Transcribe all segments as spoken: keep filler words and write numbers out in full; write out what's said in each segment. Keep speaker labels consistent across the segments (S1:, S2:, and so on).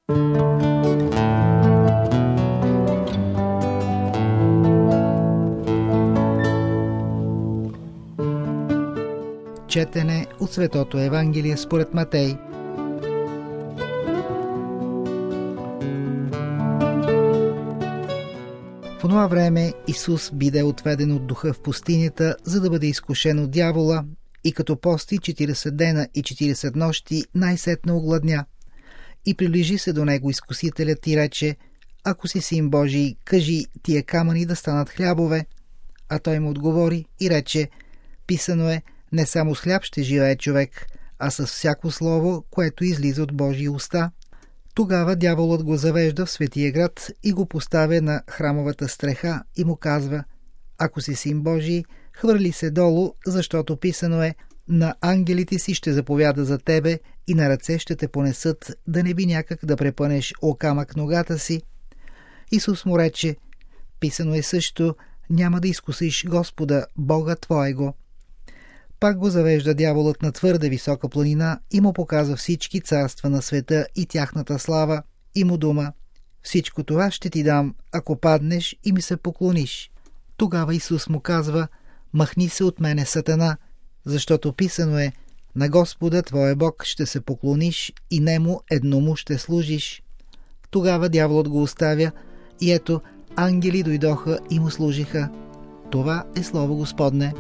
S1: Четене от Светото Евангелие според Матей. В онова време Исус биде отведен от духа в пустинята, за да бъде изкушен от дявола, и като пости четиридесет дена и четиридесет нощи, най-сетне огладня. И приближи се до него изкусителят и рече: ако си син Божий, кажи тия камъни да станат хлябове. А той му отговори и рече: писано е, не само с хляб ще живее човек, а с всяко слово, което излиза от Божия уста. Тогава дяволът го завежда в светия град и го поставя на храмовата стреха и му казва: ако си син Божий, хвърли се долу, защото писано е: на ангелите си ще заповяда за тебе и на ръце ще те понесат, да не би някак да препънеш о камък ногата си. Исус му рече: писано е също: няма да изкусиш Господа, Бога твоего. Пак го завежда дяволът на твърде висока планина и му показва всички царства на света и тяхната слава, и му дума: всичко това ще ти дам, ако паднеш и ми се поклониш. Тогава Исус му казва: махни се от мене, Сатана, защото писано е: на Господа твоя Бог ще се поклониш и нему едному ще служиш. Тогава дяволът го оставя и ето, ангели дойдоха и му служиха. Това е слово Господне.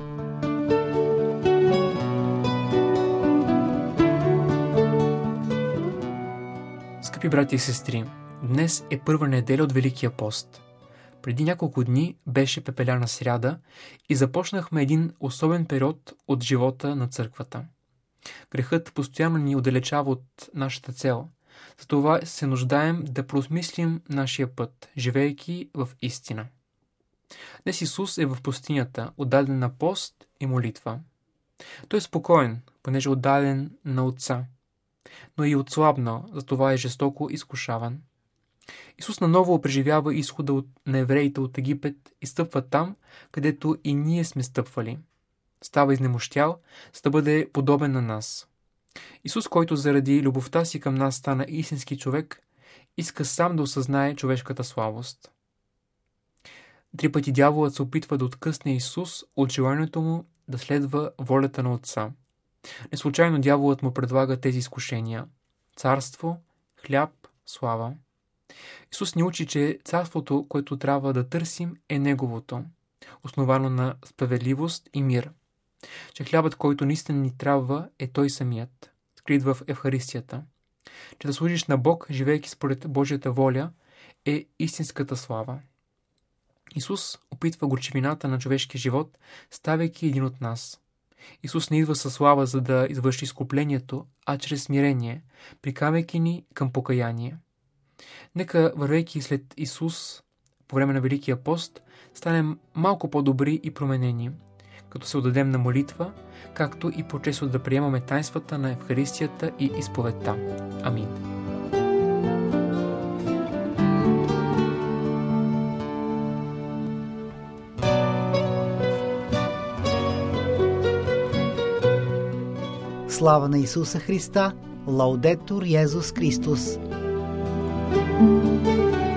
S2: Скъпи брати и сестри, днес е първа неделя от Великия пост. Преди няколко дни беше пепеляна сряда и започнахме един особен период от живота на църквата. Грехът постоянно ни отдалечава от нашата цел. Затова се нуждаем да преосмислим нашия път, живеейки в истина. Днес Исус е в пустинята, отдаден на пост и молитва. Той е спокоен, понеже е отдаден на Отца, но и отслабнал, затова е жестоко изкушаван. Исус наново преживява изхода от, на евреите от Египет и стъпва там, където и ние сме стъпвали. Става изнемощял, за да бъде подобен на нас. Исус, който заради любовта си към нас стана истински човек, иска сам да осъзнае човешката слабост. Три пъти дяволът се опитва да откъсне Исус от желанието му да следва волята на Отца. Неслучайно дяволът му предлага тези изкушения: царство, хляб, слава. Исус ни учи, че царството, което трябва да търсим, е Неговото, основано на справедливост и мир. Че хлябът, който наистина ни трябва, е Той самият, скрит в Евхаристията. Че да служиш на Бог, живеейки според Божията воля, е истинската слава. Исус опитва горчивината на човешкия живот, ставайки един от нас. Исус не идва със слава, за да извърши изкуплението, а чрез смирение, приканвайки ни към покаяние. Нека, вървейки след Исус по време на Великия пост, станем малко по-добри и променени, като се отдадем на молитва, както и по-често да приемаме тайнствата на Евхаристията и изповедта. Амин.
S1: Слава на Исуса Христа! Лаудетур Йезус Христос!